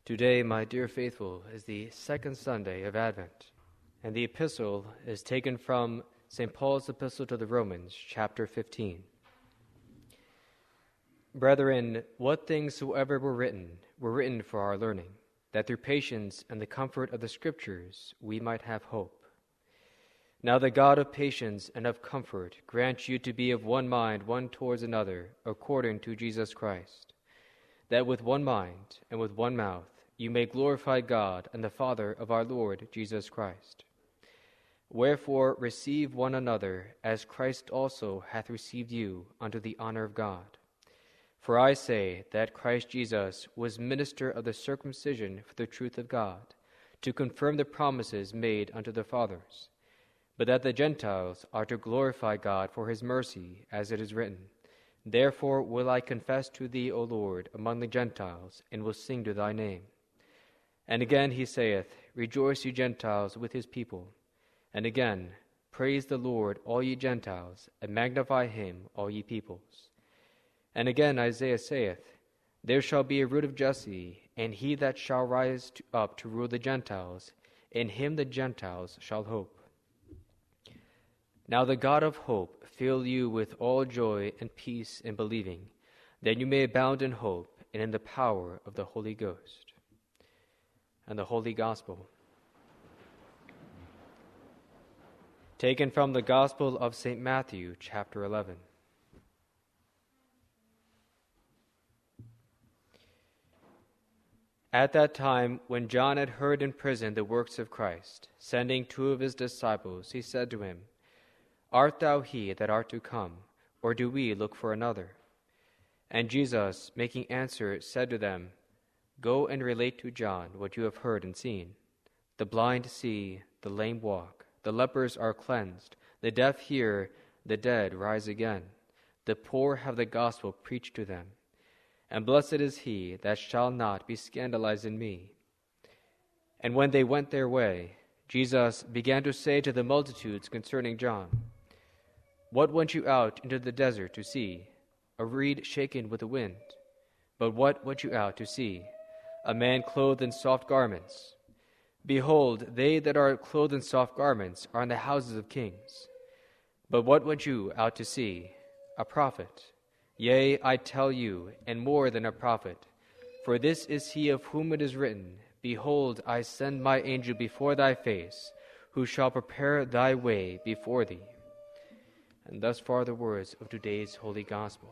Today, my dear faithful, is the second Sunday of Advent, and the epistle is taken from St. Paul's epistle to the Romans, chapter 15. Brethren, what things soever were written for our learning, that through patience and the comfort of the Scriptures we might have hope. Now the God of patience and of comfort grant you to be of one mind one towards another, according to Jesus Christ, that with one mind and with one mouth you may glorify God and the Father of our Lord Jesus Christ. Wherefore receive one another, as Christ also hath received you unto the honor of God. For I say that Christ Jesus was minister of the circumcision for the truth of God, to confirm the promises made unto the fathers, but that the Gentiles are to glorify God for his mercy, as it is written, Therefore will I confess to thee, O Lord, among the Gentiles, and will sing to thy name. And again he saith, Rejoice, ye Gentiles, with his people. And again, Praise the Lord, all ye Gentiles, and magnify him, all ye peoples. And again Isaiah saith, There shall be a root of Jesse, and he that shall rise up to rule the Gentiles, in him the Gentiles shall hope. Now the God of hope fill you with all joy and peace in believing, that you may abound in hope and in the power of the Holy Ghost. And the Holy Gospel, taken from the Gospel of St. Matthew, chapter 11. At that time, when John had heard in prison the works of Christ, sending two of his disciples, he said to him, Art thou he that art to come, or do we look for another? And Jesus, making answer, said to them, Go and relate to John what you have heard and seen. The blind see, the lame walk, the lepers are cleansed, the deaf hear, the dead rise again, the poor have the gospel preached to them. And blessed is he that shall not be scandalized in me. And when they went their way, Jesus began to say to the multitudes concerning John, What went you out into the desert to see? A reed shaken with the wind? But what went you out to see? A man clothed in soft garments? Behold, they that are clothed in soft garments are in the houses of kings. But what went you out to see? A prophet? Yea, I tell you, and more than a prophet. For this is he of whom it is written, Behold, I send my angel before thy face, who shall prepare thy way before thee. And thus far the words of today's Holy Gospel.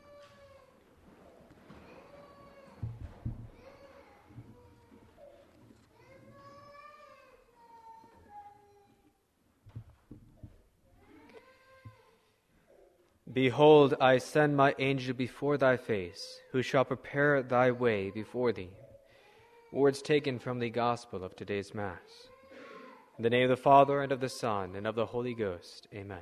Behold, I send my angel before thy face, who shall prepare thy way before thee. Words taken from the Gospel of today's Mass. In the name of the Father, and of the Son, and of the Holy Ghost. Amen.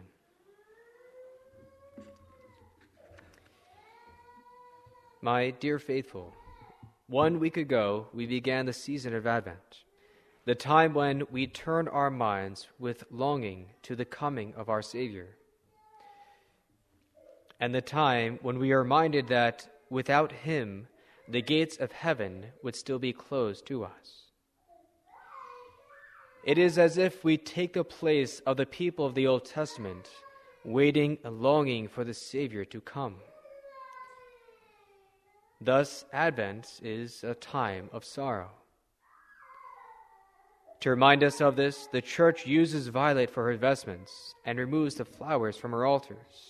My dear faithful, 1 week ago we began the season of Advent, the time when we turn our minds with longing to the coming of our Savior, and the time when we are reminded that without him, the gates of heaven would still be closed to us. It is as if we take the place of the people of the Old Testament, waiting and longing for the Savior to come. Thus, Advent is a time of sorrow. To remind us of this, the Church uses violet for her vestments and removes the flowers from her altars.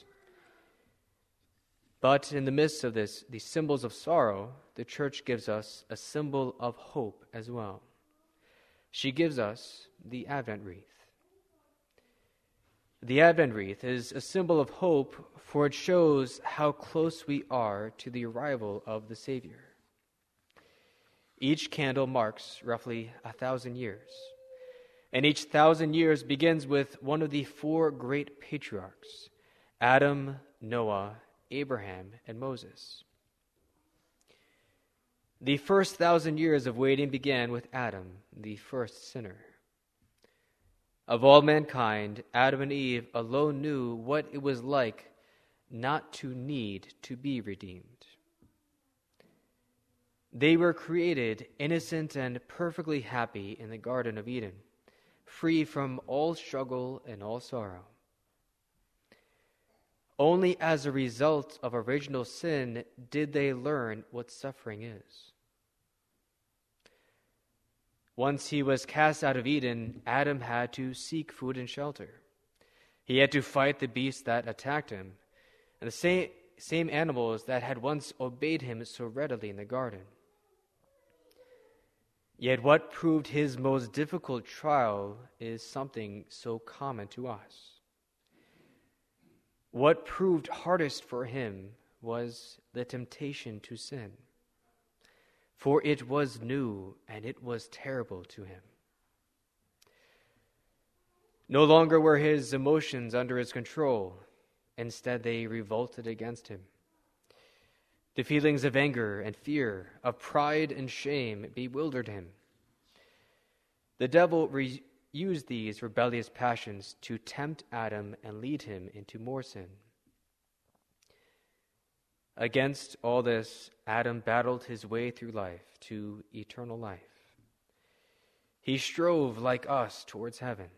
But in the midst of these symbols of sorrow, the Church gives us a symbol of hope as well. She gives us the Advent wreath. The Advent wreath is a symbol of hope, for it shows how close we are to the arrival of the Savior. Each candle marks roughly 1,000 years, and each 1,000 years begins with one of the 4 great patriarchs, Adam, Noah, Abraham, and Moses. The first 1,000 years of waiting began with Adam, the first sinner. Of all mankind, Adam and Eve alone knew what it was like not to need to be redeemed. They were created innocent and perfectly happy in the Garden of Eden, free from all struggle and all sorrow. Only as a result of original sin did they learn what suffering is. Once he was cast out of Eden, Adam had to seek food and shelter. He had to fight the beasts that attacked him, and the same animals that had once obeyed him so readily in the garden. Yet what proved his most difficult trial is something so common to us. What proved hardest for him was the temptation to sin, for it was new and it was terrible to him. No longer were his emotions under his control. Instead, they revolted against him. The feelings of anger and fear, of pride and shame bewildered him. The devil used these rebellious passions to tempt Adam and lead him into more sin. Against all this, Adam battled his way through life to eternal life. He strove, like us, towards heaven.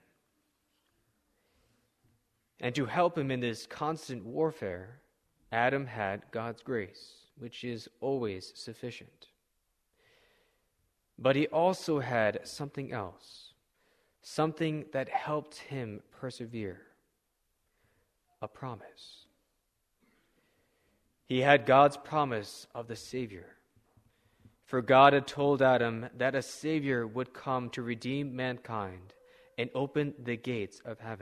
And to help him in this constant warfare, Adam had God's grace, which is always sufficient. But he also had something else, something that helped him persevere: a promise. He had God's promise of the Savior. For God had told Adam that a Savior would come to redeem mankind and open the gates of heaven.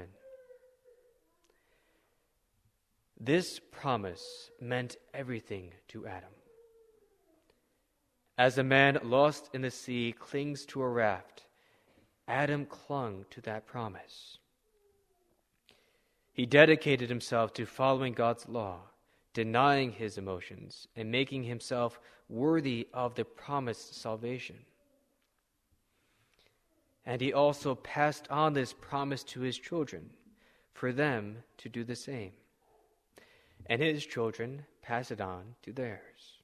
This promise meant everything to Adam. As a man lost in the sea clings to a raft, Adam clung to that promise. He dedicated himself to following God's law, denying his emotions, and making himself worthy of the promised salvation. And he also passed on this promise to his children, for them to do the same. And his children pass it on to theirs.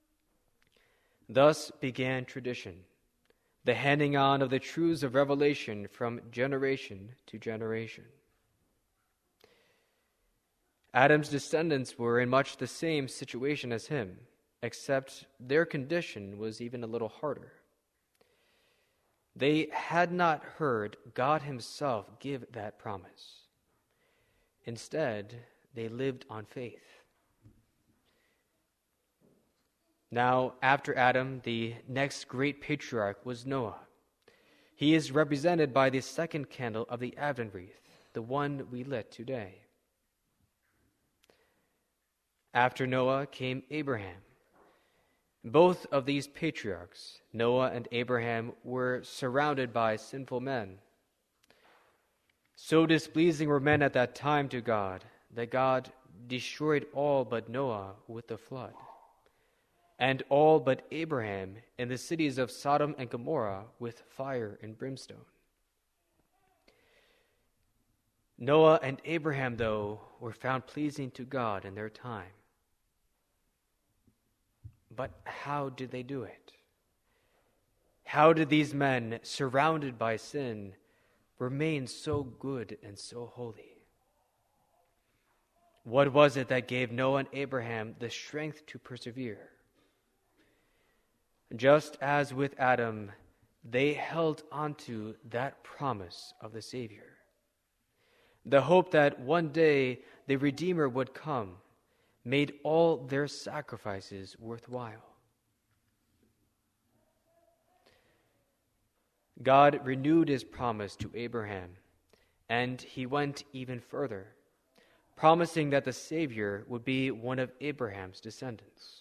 Thus began tradition, the handing on of the truths of revelation from generation to generation. Adam's descendants were in much the same situation as him, except their condition was even a little harder. They had not heard God himself give that promise. Instead, they lived on faith. Now, after Adam, the next great patriarch was Noah. He is represented by the second candle of the Advent wreath, the one we lit today. After Noah came Abraham. Both of these patriarchs, Noah and Abraham, were surrounded by sinful men. So displeasing were men at that time to God that God destroyed all but Noah with the flood, and all but Abraham in the cities of Sodom and Gomorrah with fire and brimstone. Noah and Abraham, though, were found pleasing to God in their time. But how did they do it? How did these men, surrounded by sin, remain so good and so holy? What was it that gave Noah and Abraham the strength to persevere? Just as with Adam, they held onto that promise of the Savior, the hope that one day the Redeemer would come, made all their sacrifices worthwhile. God renewed his promise to Abraham, and he went even further, promising that the Savior would be one of Abraham's descendants.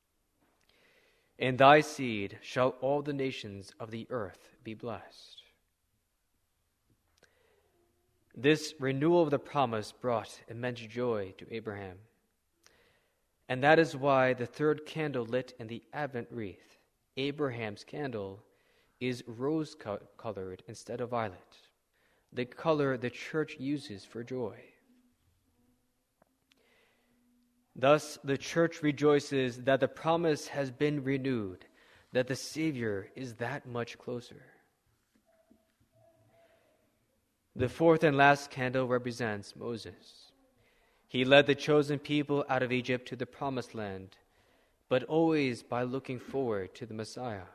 In thy seed shall all the nations of the earth be blessed. This renewal of the promise brought immense joy to Abraham. And that is why the third candle lit in the Advent wreath, Abraham's candle, is rose-colored instead of violet, the color the church uses for joy. Thus, the church rejoices that the promise has been renewed, that the Savior is that much closer. The fourth and last candle represents Moses. He led the chosen people out of Egypt to the promised land, but always by looking forward to the Messiah.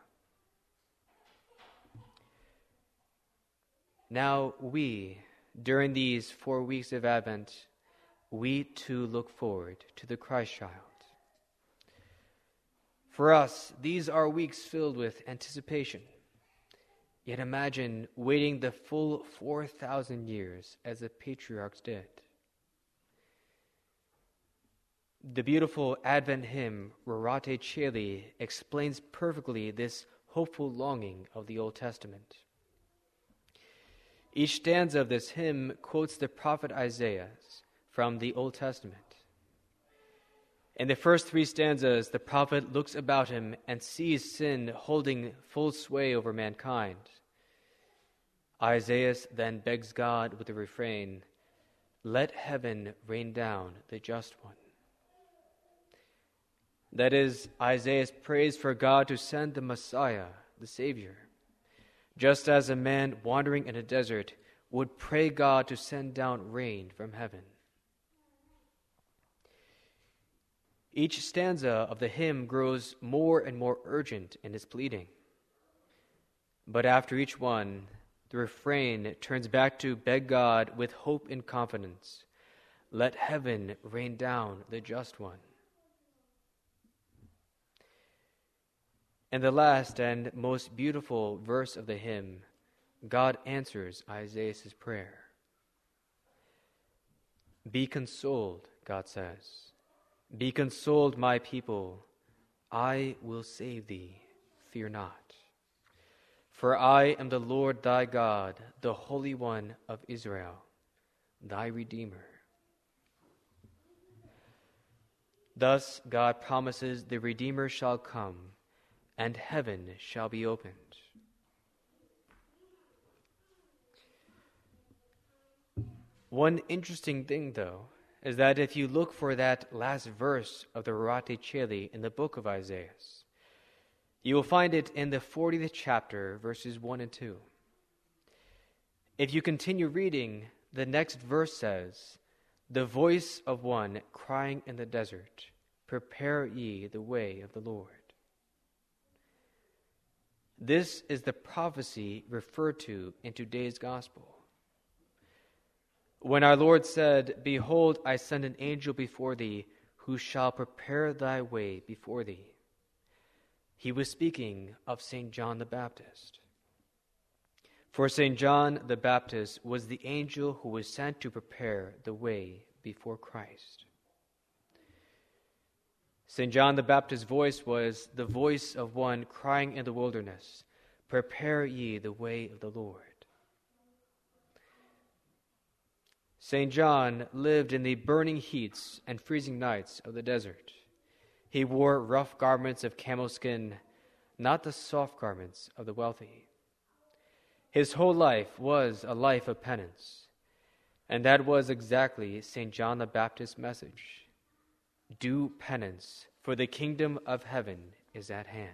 Now we, during these 4 weeks of Advent, we too look forward to the Christ child. For us, these are weeks filled with anticipation. Yet imagine waiting the full 4,000 years as the patriarchs did. The beautiful Advent hymn, Rorate Caeli, explains perfectly this hopeful longing of the Old Testament. Each stanza of this hymn quotes the prophet Isaiah from the Old Testament. In the first 3 stanzas, the prophet looks about him and sees sin holding full sway over mankind. Isaiah then begs God with the refrain, "Let heaven rain down the just one." That is, Isaiah prays for God to send the Messiah, the Savior, just as a man wandering in a desert would pray God to send down rain from heaven. Each stanza of the hymn grows more and more urgent in its pleading. But after each one, the refrain turns back to beg God with hope and confidence, "Let heaven rain down the just one." In the last and most beautiful verse of the hymn, God answers Isaiah's prayer. "Be consoled," God says. "Be consoled, my people. I will save thee. Fear not. For I am the Lord thy God, the Holy One of Israel, thy Redeemer." Thus God promises the Redeemer shall come, and heaven shall be opened. One interesting thing, though, is that if you look for that last verse of the Rorate Caeli in the book of Isaiah, you will find it in the 40th chapter, verses 1 and 2. If you continue reading, the next verse says, "The voice of one crying in the desert, prepare ye the way of the Lord." This is the prophecy referred to in today's gospel. When our Lord said, "Behold, I send an angel before thee, who shall prepare thy way before thee," he was speaking of St. John the Baptist. For St. John the Baptist was the angel who was sent to prepare the way before Christ. St. John the Baptist's voice was the voice of one crying in the wilderness, "Prepare ye the way of the Lord." St. John lived in the burning heats and freezing nights of the desert. He wore rough garments of camel skin, not the soft garments of the wealthy. His whole life was a life of penance, and that was exactly St. John the Baptist's message. Do penance, for the kingdom of heaven is at hand.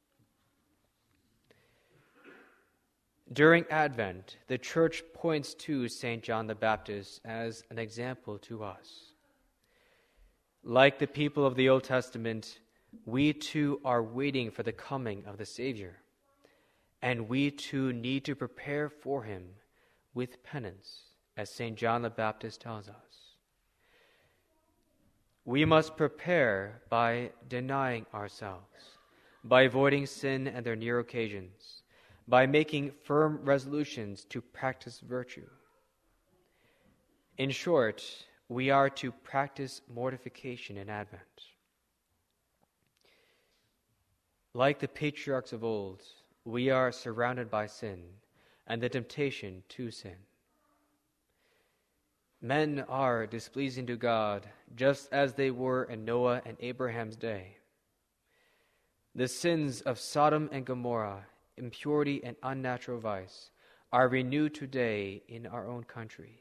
During Advent, the Church points to St. John the Baptist as an example to us. Like the people of the Old Testament, we too are waiting for the coming of the Savior, and we too need to prepare for him with penance, as St. John the Baptist tells us. We must prepare by denying ourselves, by avoiding sin and their near occasions, by making firm resolutions to practice virtue. In short, we are to practice mortification in Advent. Like the patriarchs of old, we are surrounded by sin and the temptation to sin. Men are displeasing to God, just as they were in Noah and Abraham's day. The sins of Sodom and Gomorrah, impurity and unnatural vice, are renewed today in our own country.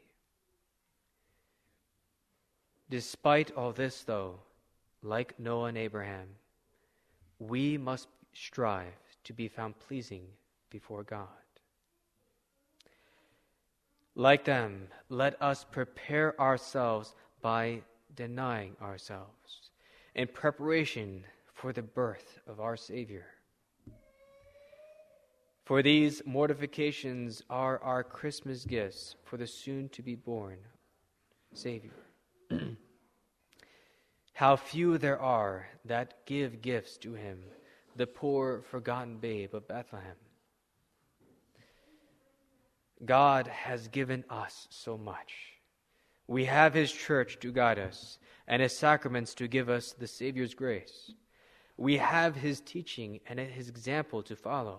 Despite all this, though, like Noah and Abraham, we must strive to be found pleasing before God. Like them, let us prepare ourselves by denying ourselves in preparation for the birth of our Savior. For these mortifications are our Christmas gifts for the soon-to-be-born Savior. How few there are that give gifts to him, the poor, forgotten babe of Bethlehem. God has given us so much. We have his church to guide us, and his sacraments to give us the Savior's grace. We have his teaching and his example to follow.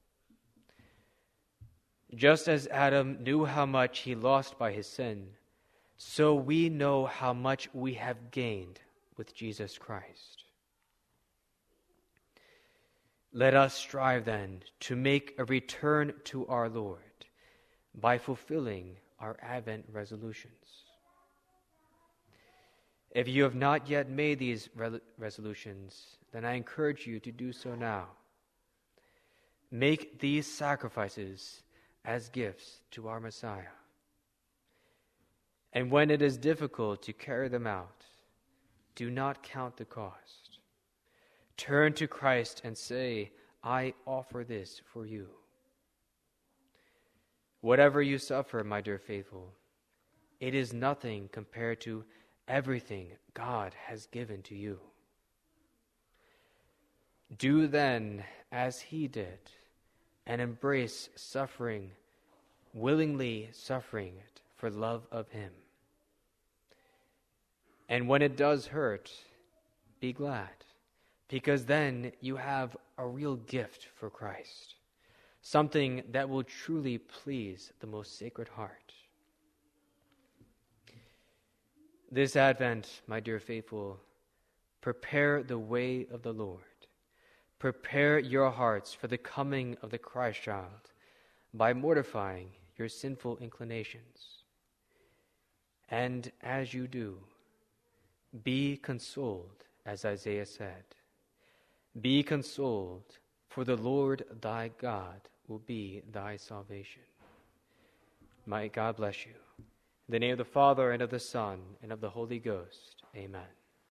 Just as Adam knew how much he lost by his sin, so we know how much we have gained with Jesus Christ. Let us strive then to make a return to our Lord by fulfilling our Advent resolutions. If you have not yet made these resolutions, then I encourage you to do so now. Make these sacrifices as gifts to our Messiah. And when it is difficult to carry them out, do not count the cost. Turn to Christ and say, I offer this for you. Whatever you suffer, my dear faithful, it is nothing compared to everything God has given to you. Do then as he did, and embrace suffering, willingly suffering it for love of him. And when it does hurt, be glad, because then you have a real gift for Christ, something that will truly please the most sacred heart. This Advent, my dear faithful, prepare the way of the Lord. Prepare your hearts for the coming of the Christ child by mortifying your sinful inclinations. And as you do, be consoled, as Isaiah said. Be consoled, for the Lord thy God will be thy salvation. May God bless you. In the name of the Father, and of the Son, and of the Holy Ghost. Amen.